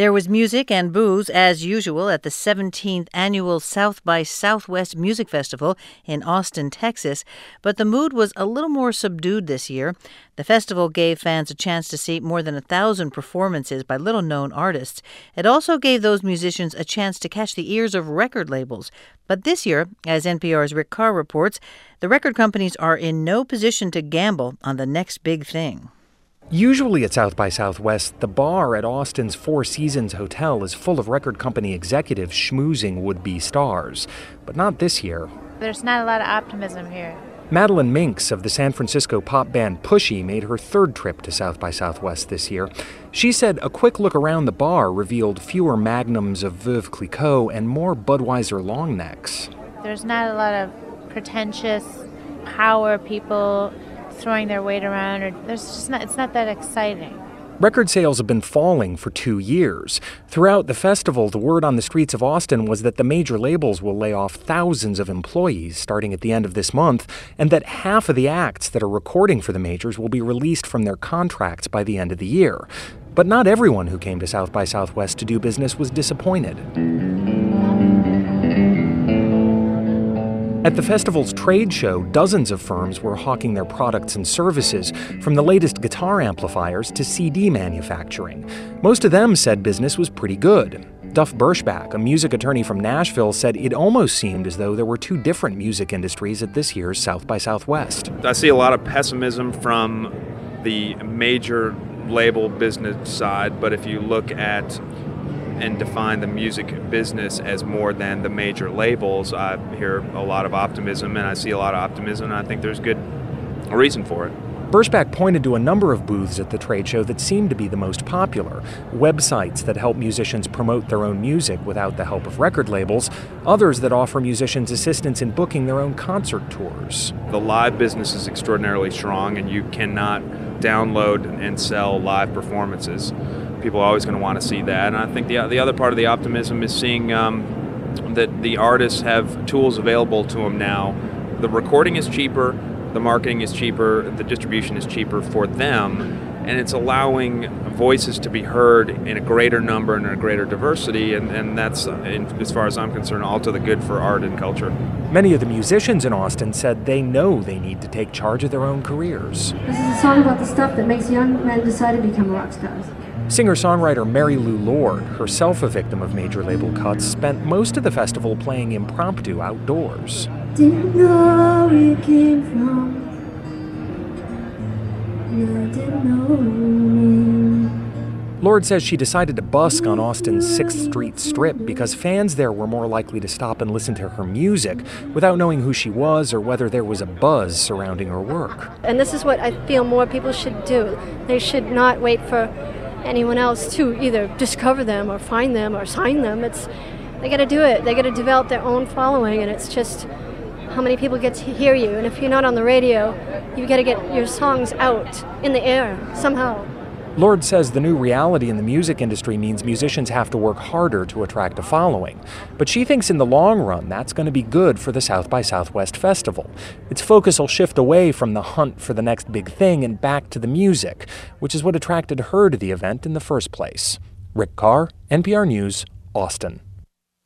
There was music and booze, as usual, at the 17th Annual South by Southwest Music Festival in Austin, Texas, but the mood was a little more subdued this year. The festival gave fans a chance to see more than 1,000 performances by little-known artists. It also gave those musicians a chance to catch the ears of record labels. But this year, as NPR's Rick Carr reports, the record companies are in no position to gamble on the next big thing. Usually at South by Southwest, the bar at Austin's Four Seasons Hotel is full of record company executives schmoozing would-be stars. But not this year. There's not a lot of optimism here. Madeline Minks of the San Francisco pop band Pushy made her third trip to South by Southwest this year. She said a quick look around the bar revealed fewer magnums of Veuve Clicquot and more Budweiser long necks. There's not a lot of pretentious power people throwing their weight around, or it's not that exciting. Record sales have been falling for 2 years. Throughout the festival, the word on the streets of Austin was that the major labels will lay off thousands of employees starting at the end of this month, and that half of the acts that are recording for the majors will be released from their contracts by the end of the year. But not everyone who came to South by Southwest to do business was disappointed. At the festival's trade show, dozens of firms were hawking their products and services, from the latest guitar amplifiers to CD manufacturing. Most of them said business was pretty good. Duff Birschbach, a music attorney from Nashville, said it almost seemed as though there were two different music industries at this year's South by Southwest. I see a lot of pessimism from the major label business side, but if you look at and define the music business as more than the major labels, I hear a lot of optimism, and I see a lot of optimism, and I think there's good reason for it. Birschbach pointed to a number of booths at the trade show that seemed to be the most popular. Websites that help musicians promote their own music without the help of record labels, others that offer musicians assistance in booking their own concert tours. The live business is extraordinarily strong, and you cannot download and sell live performances. People are always going to want to see that, and I think the other part of the optimism is seeing that the artists have tools available to them now. The recording is cheaper, the marketing is cheaper, the distribution is cheaper for them, and it's allowing voices to be heard in a greater number and a greater diversity, and that's, as far as I'm concerned, all to the good for art and culture. Many of the musicians in Austin said they know they need to take charge of their own careers. This is a song about the stuff that makes young men decide to become rock stars. Singer-songwriter Mary Lou Lord, herself a victim of major label cuts, spent most of the festival playing impromptu outdoors. Didn't know where you came from. Yeah, didn't know me. Lord says she decided to busk on Austin's 6th Street Strip because fans there were more likely to stop and listen to her music without knowing who she was or whether there was a buzz surrounding her work. And this is what I feel more people should do. They should not wait for anyone else to either discover them or find them or sign them. They got to do it. They got to develop their own following, and it's just how many people get to hear you. And if you're not on the radio, you got to get your songs out in the air somehow. Lord says the new reality in the music industry means musicians have to work harder to attract a following. But she thinks in the long run that's going to be good for the South by Southwest Festival. Its focus will shift away from the hunt for the next big thing and back to the music, which is what attracted her to the event in the first place. Rick Carr, NPR News, Austin.